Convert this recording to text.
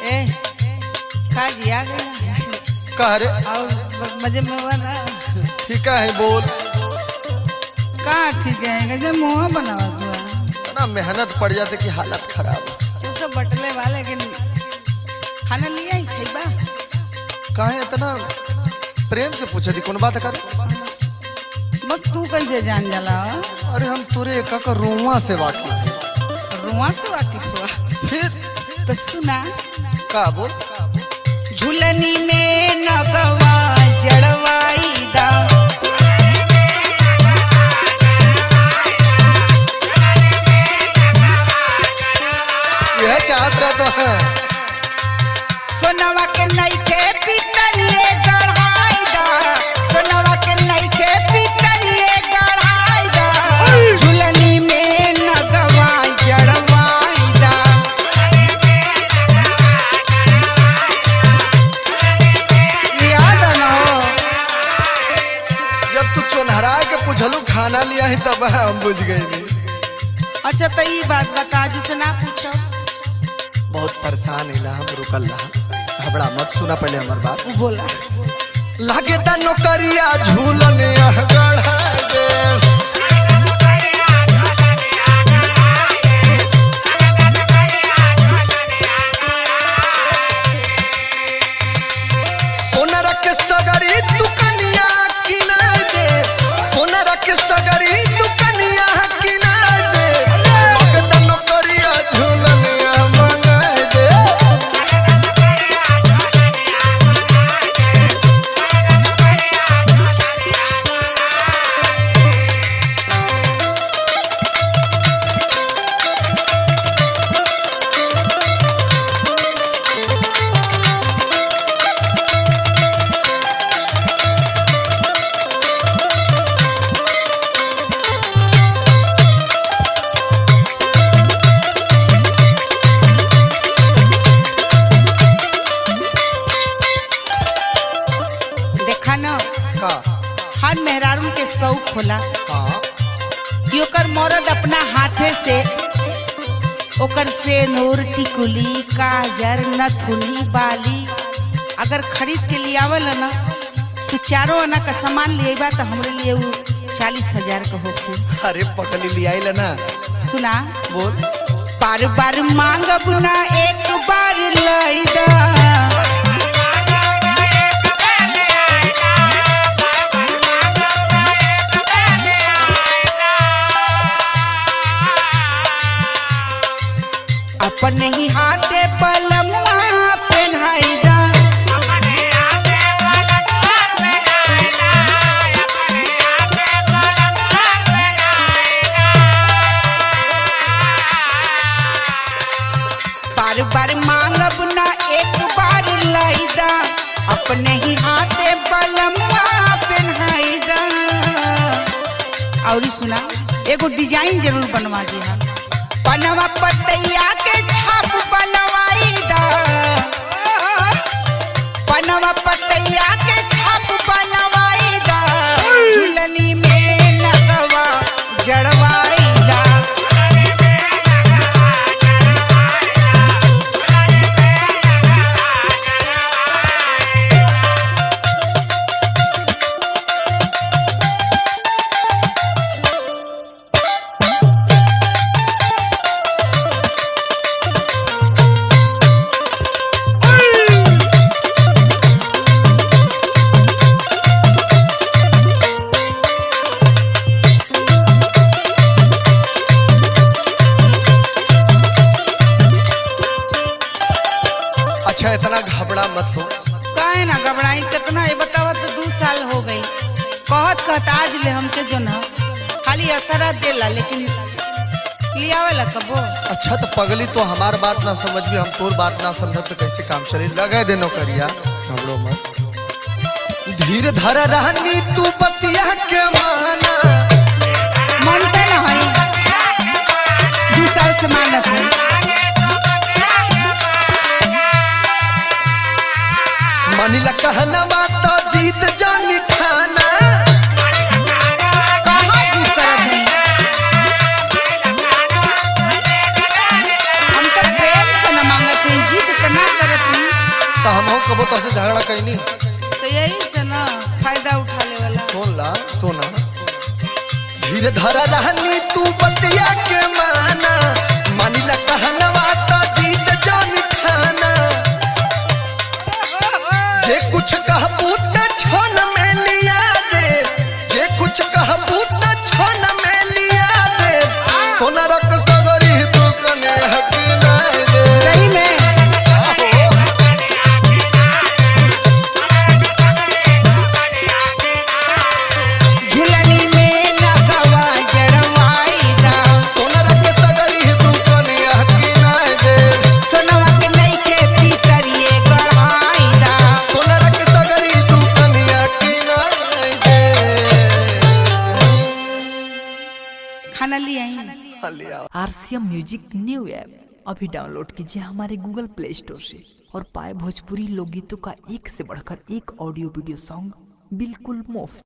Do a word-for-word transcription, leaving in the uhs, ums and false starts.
ए का जी आ गया कह रे और मजे में बना ठीक है बोल का ठीक है गजे मुंह बनावा तू ना मेहनत पड़ जाते कि हालत खराब तू तो बटले वाले के खाना लिया ही खइबा काहे इतना प्रेम से पूछे दी कौन बात कर बस तू कैसे जान जाला अरे हम तोरे एका का रुआ से वाकिफ है रुआ से वाकिफ हुआ फिर तो सुना का बोल झुलनी में नगवा जड़वाई दा यह चाहत रहा तो है सोनवा के नइखे पितरिए गढ़ाई दा सोनवा के नइखे पितरिए गढ़ाई दा झुलनी में नगवा जड़वाई दा याद ना हो जब तू चोनहरा के पूछलू खाना लिया है तब हम बुझ गए अच्छा तो ये बात बता जिसे ना पूछो बहुत परेशान हिला हम रुकल रहा घबरा मत सुना पहले हमार बात वो बोला लागे ता नौकरिया झूलन यह गढ़ा दे सोनरा के सगरी तू कनिया किना दे सोनरा के सगरी तू कनिया किना दे लागे ता नौकरिया झूलन यह मंगा दे देखा ना का हर मेहरारू के शौक होला हाँ कि ओकर मर्द अपना हाथे से ओकर से नूर टिकुली काजर नथुनी बाली अगर खरीद के लिए आवल ना तो चारों आना का सामान लिए बा तो हमरे लिए वो चालीस हजार का होती अरे पकली लिया ना सुना बोल बार बार मांगब ना एक बार लईदा अपने ही हाथे पलमुआ पहनाईदा बार बार मांगब ना एक बार लईदा अपने ही हाथे पलमुआ पहनाईदा और सुना एगो डिजाइन जरूर बनवा दिया बनवा पतैया के छाप बनवाई दा बनवा पतैया के छाप बनवाई दा झुलनी में नगवा जड़वाई दा अच्छा इतना घबरा मत हो काहे ना घबराई कितना ये बतावा तो दो साल हो गई कहत कहत आज ले हमके जो ना खाली असरा देला लेकिन लियावेला कबो अच्छा तो पगली तो हमार बात ना समझ भी हम तोर बात ना समझ तो कैसे काम चली लगे देनो करिया घबरो मत धीरे धर रहनी तू बतिया के माना मानते ना है दो साल से मानत है मानिला कहना बात जीत जानी ठाना कहाँ जीत करत है हम तो प्रेम से न मांगत है जीत तो ना करत तो हम हो कबो तो से झगड़ा कैनी। तो यही से ना फायदा उठा ले वाला। सुन ला सोना, धीरे धरा रहनी तू बतिया के माना, मानिला कहनवा तो जीत जानी खाना। जे कुछ कहबू त छोन में लिया दे, जे कुछ कहबू त छोन में लिया दे। सोना रख सगरी तू कने हक ना दे। सही में झुलनी में लगवा जड़वाई दा। सोना रख सगरी तू कने हक ना दे। सोनवा के नहीं खेती करिए गढ़ाई दा। सोना रख सगरी तू कने हक ना दे। खाना ले आई। आरसीएम म्यूजिक न्यू ऐप अभी डाउनलोड कीजिए हमारे गूगल प्ले स्टोर से और पाए भोजपुरी लोकगीतों का एक से बढ़कर एक ऑडियो वीडियो सॉन्ग बिल्कुल मुफ्त।